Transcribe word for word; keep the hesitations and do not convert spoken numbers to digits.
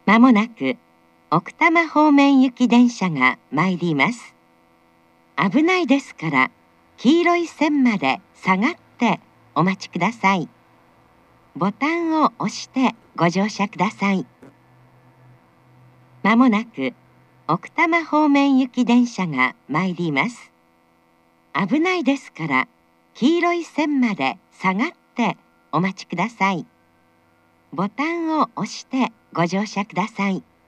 まもなく奥多摩方面行き電車が参ります。危ないですから黄色い線まで下がってお待ちください。ボタンを押してご乗車ください。まもなく奥多摩方面行き電車が参ります。危ないですから黄色い線まで下がってお待ちください。ボタンを押してご乗車ください。